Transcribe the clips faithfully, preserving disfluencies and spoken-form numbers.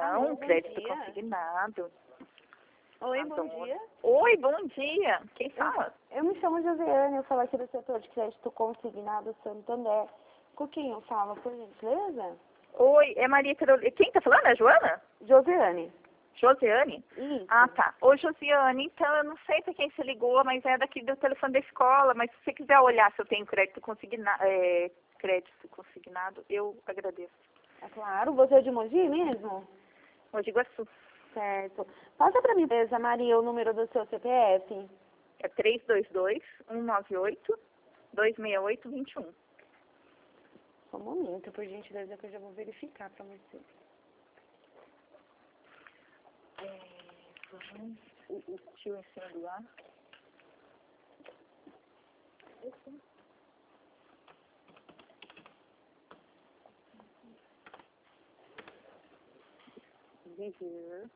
Não, bom crédito dia. consignado. Oi, Tá bom bom. dia. Oi, bom dia. Quem Eu, fala? eu me chamo Josiane, eu falo aqui do setor de crédito consignado Santander. Com quem eu falo, por gentileza? Oi, é Maria Carolina. Quem tá falando? É a Joana? Josiane. Josiane? Isso. Ah, tá. Ô, Josiane, então eu não sei para quem você ligou, mas é daqui do telefone da escola. Mas se você quiser olhar se eu tenho crédito consignado, é, crédito consignado, eu agradeço. É claro, você é de Mogi mesmo? Mogi Guaçu. Certo. Passa pra mim, beleza, Maria, o número do seu C P F. É três dois dois, um nove oito, dois seis oito, dois um. Só um momento, por gentileza, que eu já vou verificar pra você. É, vamos, o, o tio em cima do ar. Viver.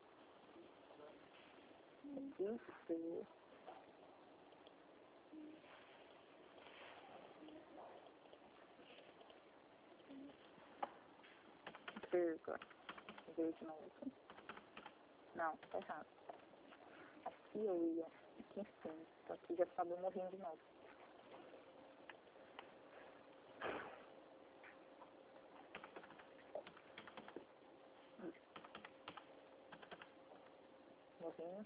Viver. Verga. Verde novo. Não, tá errado. Aqui eu ia. Aqui em cima. Então aqui já acabou morrendo de novo. Morrinho.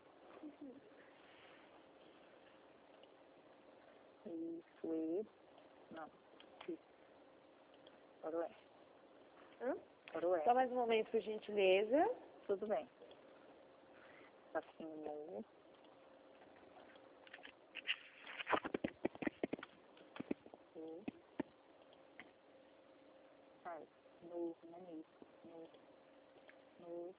Isso, e... Não. Isso. Coroé. Hã? Coroé. Só mais um momento, por gentileza. Tudo bem. Passinho novo. E... Ai, novo, não é isso. Novo. Novo.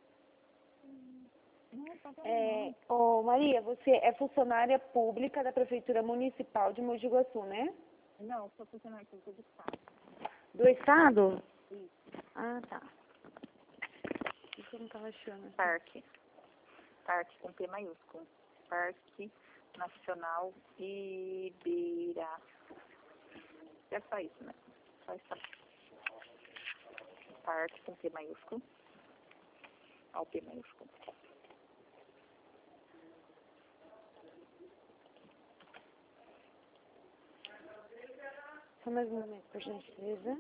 Não, tá bom. É, ô, Maria, você é funcionária pública da Prefeitura Municipal de Mogi Guaçu, né? Não, sou funcionária pública do Estado. Do Estado? Isso. Ah, tá. Isso eu não tava achando. Parque. Parque com P maiúsculo. Parque Nacional Ibira. É só isso, né? Só isso. Parque com P maiúsculo. Ao P maiúsculo. Só mais um momento, por gentileza.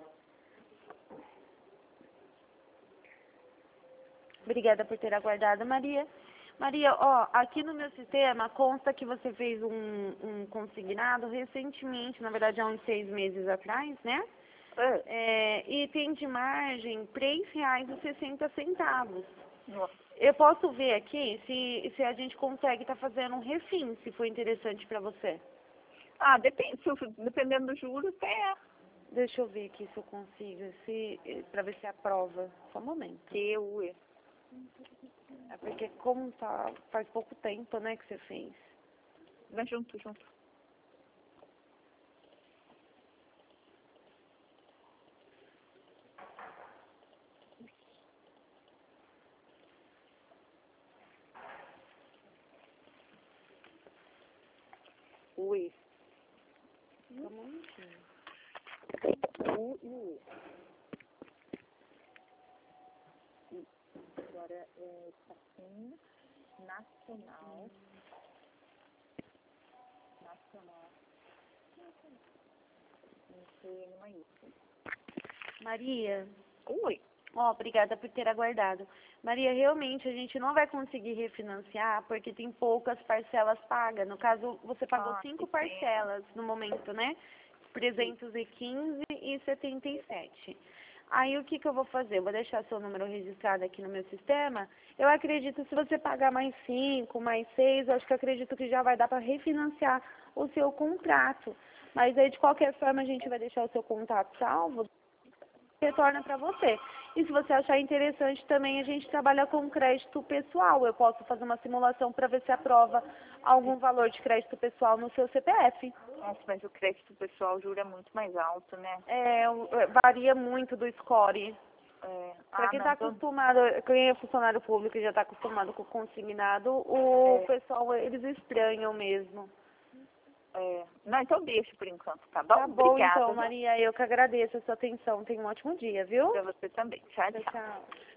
Obrigada por ter aguardado, Maria. Maria, ó, aqui no meu sistema consta que você fez um, um consignado recentemente, na verdade há uns seis meses atrás, né? É. É, e tem de margem três reais e sessenta centavos. Nossa. Eu posso ver aqui se, se a gente consegue estar fazendo um refim, se for interessante para você. Ah, depende, se- dependendo do juro, até Deixa eu ver aqui se eu consigo, se, para ver se aprova. Só um momento. que o E. É porque como tá, faz pouco tempo, né, que você fez. Vai junto, junto. O E. Só um momentinho. U e o E. Agora é Passinho Nacional. Nacional. Em P maiúsculo. Maria, Oi. ó, obrigada por ter aguardado. Maria, realmente a gente não vai conseguir refinanciar porque tem poucas parcelas pagas. No caso, você pagou Ah, cinco que pena. parcelas no momento, né? trezentos e quinze e setenta e sete. Aí o que que eu vou fazer? Eu vou deixar seu número registrado aqui no meu sistema. Eu acredito se você pagar mais cinco, mais seis, eu acho que eu acredito que já vai dar para refinanciar o seu contrato. Mas aí de qualquer forma a gente vai deixar o seu contato salvo. Retorna para você. E se você achar interessante também, a gente trabalha com crédito pessoal. Eu posso fazer uma simulação para ver se aprova algum valor de crédito pessoal no seu C P F. Nossa, mas o crédito pessoal jura muito mais alto, né? É, varia muito do score. É. Para Ah, quem não, está então... acostumado, quem é funcionário público e já está acostumado com o consignado, o É, pessoal, eles estranham mesmo. é. Não, então deixa por enquanto, tá bom? Tá bom, Obrigada, então, viu? Maria. Eu que agradeço a sua atenção. Tenha um ótimo dia, viu? Pra você também. Tchau, Tchau, tchau. tchau.